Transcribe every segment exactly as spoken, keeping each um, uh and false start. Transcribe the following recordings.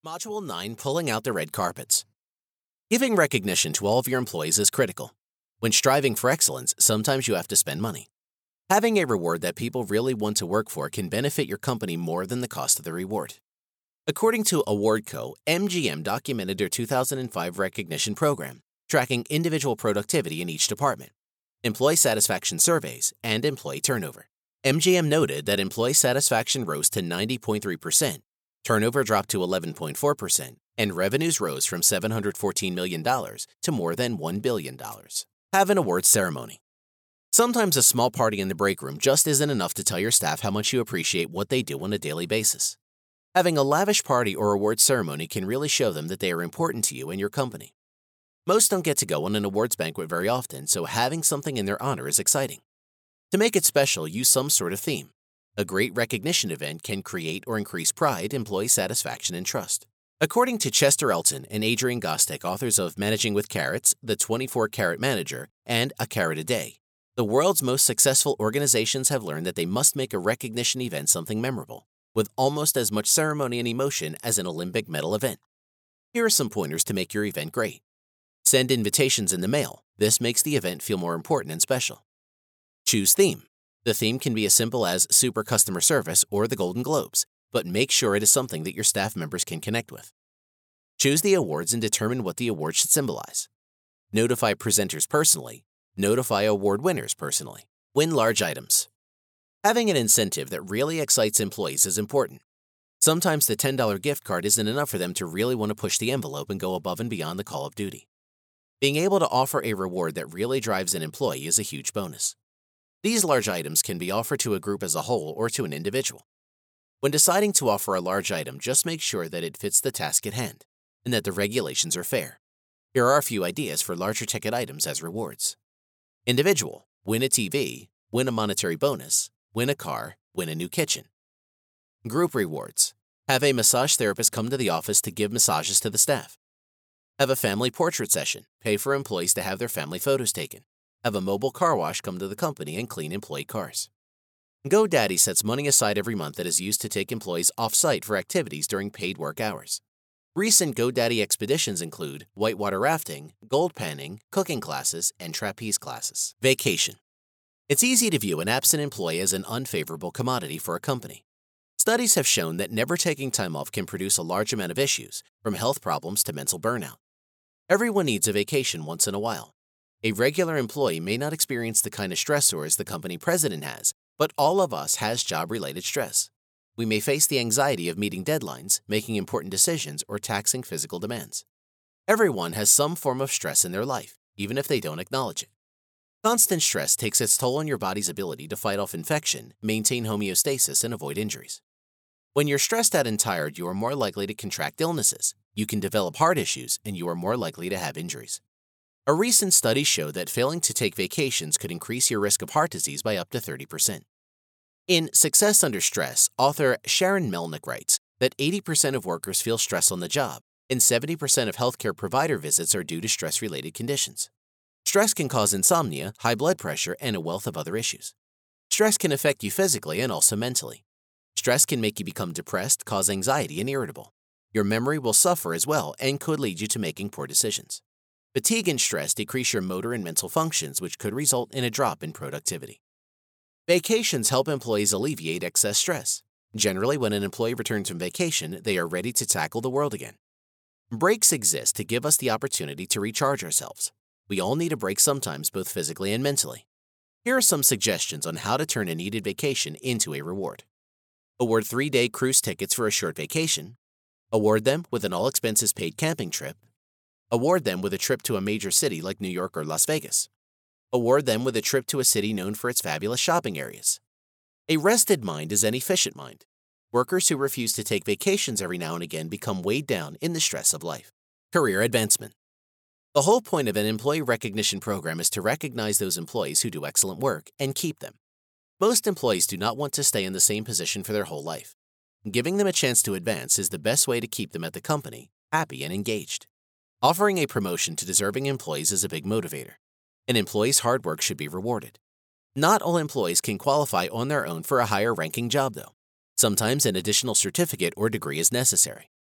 Module nine, Pulling Out the Red Carpets. Giving recognition to all of your employees is critical. When striving for excellence, sometimes you have to spend money. Having a reward that people really want to work for can benefit your company more than the cost of the reward. According to AwardCo, M G M documented their two thousand five recognition program, tracking individual productivity in each department, employee satisfaction surveys, and employee turnover. M G M noted that employee satisfaction rose to ninety point three percent, turnover dropped to eleven point four percent, and revenues rose from seven hundred fourteen million dollars to more than one billion dollars. Have an awards ceremony. Sometimes a small party in the break room just isn't enough to tell your staff how much you appreciate what they do on a daily basis. Having a lavish party or awards ceremony can really show them that they are important to you and your company. Most don't get to go on an awards banquet very often, so having something in their honor is exciting. To make it special, use some sort of theme. A great recognition event can create or increase pride, employee satisfaction, and trust. According to Chester Elton and Adrian Gostek, authors of Managing with Carrots, The twenty-four Carrot Manager, and A Carrot a Day, the world's most successful organizations have learned that they must make a recognition event something memorable, with almost as much ceremony and emotion as an Olympic medal event. Here are some pointers to make your event great. Send invitations in the mail. This makes the event feel more important and special. Choose theme. The theme can be as simple as Super Customer Service or the Golden Globes, but make sure it is something that your staff members can connect with. Choose the awards and determine what the award should symbolize. Notify presenters personally. Notify award winners personally. Win large items. Having an incentive that really excites employees is important. Sometimes the ten dollar gift card isn't enough for them to really want to push the envelope and go above and beyond the call of duty. Being able to offer a reward that really drives an employee is a huge bonus. These large items can be offered to a group as a whole or to an individual. When deciding to offer a large item, just make sure that it fits the task at hand and that the regulations are fair. Here are a few ideas for larger ticket items as rewards. Individual, win a T V, win a monetary bonus, win a car, win a new kitchen. Group rewards, have a massage therapist come to the office to give massages to the staff. Have a family portrait session, pay for employees to have their family photos taken. Have a mobile car wash come to the company and clean employee cars. GoDaddy sets money aside every month that is used to take employees off-site for activities during paid work hours. Recent GoDaddy expeditions include whitewater rafting, gold panning, cooking classes, and trapeze classes. Vacation. It's easy to view an absent employee as an unfavorable commodity for a company. Studies have shown that never taking time off can produce a large amount of issues, from health problems to mental burnout. Everyone needs a vacation once in a while. A regular employee may not experience the kind of stressors the company president has, but all of us has job-related stress. We may face the anxiety of meeting deadlines, making important decisions, or taxing physical demands. Everyone has some form of stress in their life, even if they don't acknowledge it. Constant stress takes its toll on your body's ability to fight off infection, maintain homeostasis, and avoid injuries. When you're stressed out and tired, you are more likely to contract illnesses, you can develop heart issues, and you are more likely to have injuries. A recent study showed that failing to take vacations could increase your risk of heart disease by up to thirty percent. In Success Under Stress, author Sharon Melnick writes that eighty percent of workers feel stress on the job, and seventy percent of healthcare provider visits are due to stress-related conditions. Stress can cause insomnia, high blood pressure, and a wealth of other issues. Stress can affect you physically and also mentally. Stress can make you become depressed, cause anxiety, and irritable. Your memory will suffer as well and could lead you to making poor decisions. Fatigue and stress decrease your motor and mental functions, which could result in a drop in productivity. Vacations help employees alleviate excess stress. Generally, when an employee returns from vacation, they are ready to tackle the world again. Breaks exist to give us the opportunity to recharge ourselves. We all need a break sometimes, both physically and mentally. Here are some suggestions on how to turn a needed vacation into a reward. Award three-day cruise tickets for a short vacation. Award them with an all-expenses-paid camping trip. Award them with a trip to a major city like New York or Las Vegas. Award them with a trip to a city known for its fabulous shopping areas. A rested mind is an efficient mind. Workers who refuse to take vacations every now and again become weighed down in the stress of life. Career advancement. The whole point of an employee recognition program is to recognize those employees who do excellent work and keep them. Most employees do not want to stay in the same position for their whole life. Giving them a chance to advance is the best way to keep them at the company, happy and engaged. Offering a promotion to deserving employees is a big motivator. An employee's hard work should be rewarded. Not all employees can qualify on their own for a higher ranking job, though. Sometimes an additional certificate or degree is necessary.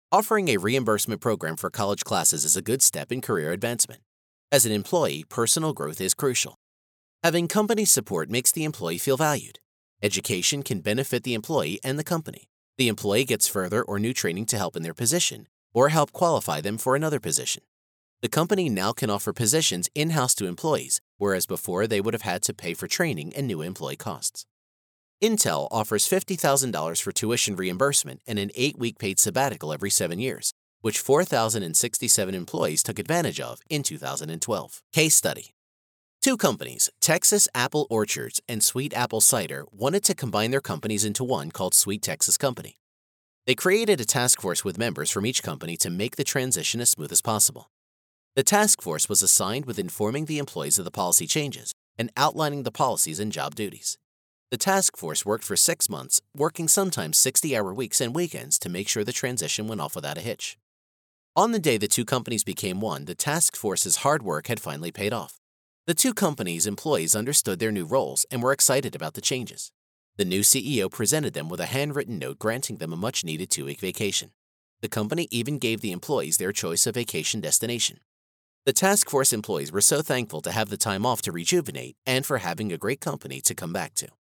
Offering a reimbursement program for college classes is a good step in career advancement. As an employee, personal growth is crucial. Having company support makes the employee feel valued. Education can benefit the employee and the company. The employee gets further or new training to help in their position, or help qualify them for another position. The company now can offer positions in-house to employees, whereas before they would have had to pay for training and new employee costs. Intel offers fifty thousand dollars for tuition reimbursement and an eight-week paid sabbatical every seven years, which four thousand sixty-seven employees took advantage of in two thousand twelve. Case study. Two companies, Texas Apple Orchards and Sweet Apple Cider, wanted to combine their companies into one called Sweet Texas Company. They created a task force with members from each company to make the transition as smooth as possible. The task force was assigned with informing the employees of the policy changes and outlining the policies and job duties. The task force worked for six months, working sometimes sixty-hour weeks and weekends to make sure the transition went off without a hitch. On the day the two companies became one, the task force's hard work had finally paid off. The two companies' employees understood their new roles and were excited about the changes. The new C E O presented them with a handwritten note granting them a much-needed two-week vacation. The company even gave the employees their choice of vacation destination. The task force employees were so thankful to have the time off to rejuvenate and for having a great company to come back to.